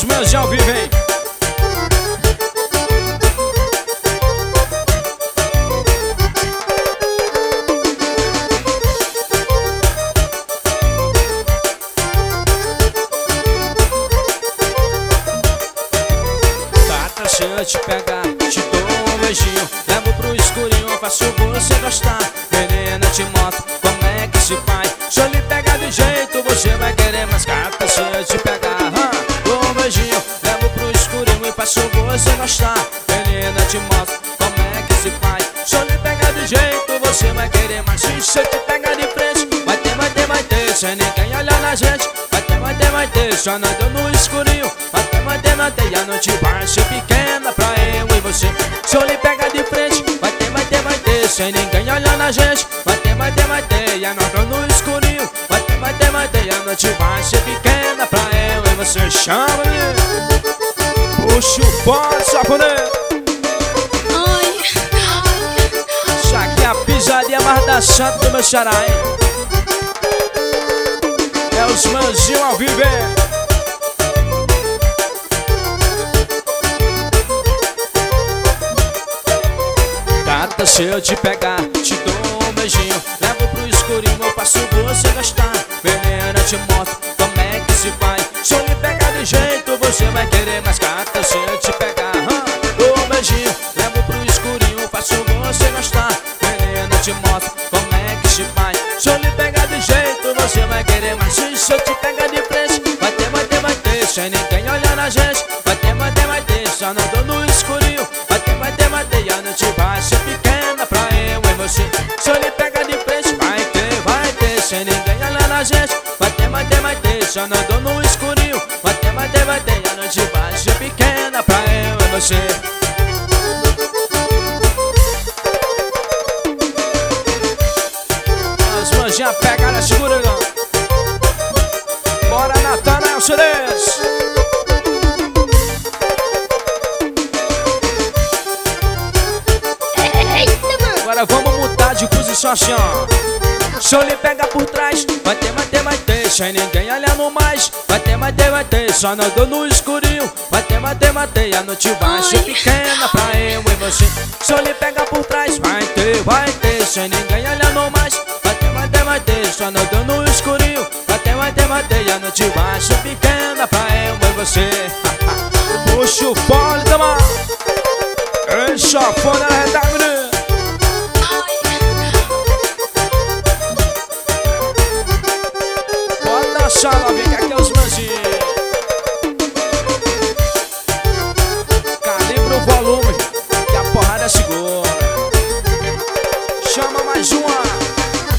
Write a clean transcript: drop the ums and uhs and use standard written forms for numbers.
os meus já vivem. Gata, se eu te pegar, te dou um beijinho, levo pro escurinho, faço você gostar. Menina, te mostro como é que se faz. Se eu lhe pegar de jeito, você vai querer mais. Gata, se eu te pegar, dou um beijinho, levo pro escurinho e faço você gostar. Menina, te mostro como é que se faz. Se eu lhe pegar de jeito, você vai querer mais. E se eu te pegar de frente, vai ter, vai ter, vai ter, sem ninguém olhar na gente. Vai ter, vai ter, vai ter, só andando no escurinho. Vai ter, vai ter, vai ter, e a noite vai ser pequena pra eu e você. Se eu lhe pegar de frente, vai ter, vai ter, vai ter, sem ninguém olhar na gente. Vai ter, vai ter, vai ter, e a noite no escurinho. Vai ter, vai ter, vai ter, e a noite vai ser pequena pra eu e você. Chama-me, puxa o pó, saponeiro. Isso aqui é a pisadinha mais da santa do meu xará, hein? É os manzinhos ao vivo, hein? Gata, se eu te pegar, te dou um beijinho, levo pro escurinho, eu faço você gostar. Menina, te mostro como é que se faz. Se eu lhe pegar de jeito, você vai querer mais. Gata, se eu te pegar, dou um beijinho, levo pro escurinho, faço você gostar. Menina, te mostro como é que se faz. Se eu lhe pegar de jeito, você vai querer mais. E se eu te pegar de frente, vai ter, vai ter, vai ter, sem ninguém olhar na gente. Vai ter, vai ter, vai ter, só não dou no escurinho. Vai ter, vai ter, vai ter, e a noite vai ser pequena pra eu e você. Se eu lhe pegar de frente, vai ter, sem ninguém olhar na gente. Vai ter, vai ter, vai ter, só não dou no escurinho. Vai ter, vai ter, vai ter, e a noite vai ser pequena pra eu e você. As mãos já pegaram, segura não. Bora, Natanael Ceres. Agora vamos mudar de posição assim, ó. Se eu lhe pegar por trás, vai ter, vai ter, vai ter, sem ninguém olhando mais. Vai ter, vai ter, vai ter, só andando no escurinho. Vai ter, vai ter, vai ter, e a noite vai ser pequena pra eu e você. Se eu lhe pegar por trás, vai ter, sem ninguém olhando mais. Vai ter, vai ter, vai ter, só andando no escurinho. Vai ter, vai ter, vai ter, e a noite vai ser pequena pra eu e você. Puxa o fole, toma. Enche a fone na retagre. Pode dançar lá.